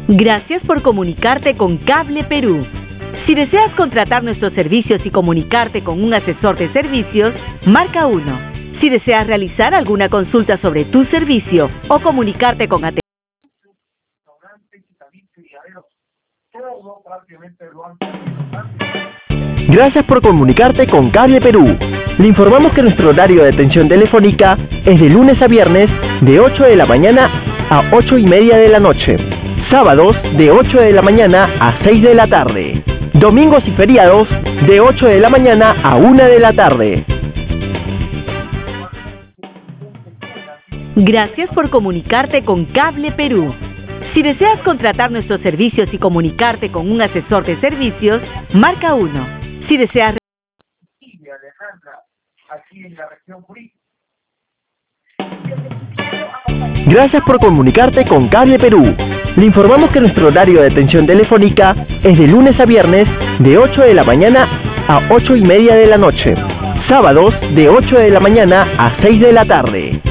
Gracias por comunicarte con Cable Perú. Si deseas contratar nuestros servicios y comunicarte con un asesor de servicios, marca 1. Si deseas realizar alguna consulta sobre tu servicio o comunicarte con atención. Gracias por comunicarte con Cable Perú. Le informamos que nuestro horario de atención telefónica es de lunes a viernes de 8 de la mañana a 8:30 de la noche. Sábados de 8 de la mañana a 6 de la tarde. Domingos y feriados de 8 de la mañana a 1 de la tarde. Gracias por comunicarte con Cable Perú. Si deseas contratar nuestros servicios y comunicarte con un asesor de servicios, marca 1. Si deseas... Gracias por comunicarte con Cable Perú. Le informamos que nuestro horario de atención telefónica es de lunes a viernes de 8 de la mañana a 8:30 de la noche. Sábados de 8 de la mañana a 6 de la tarde.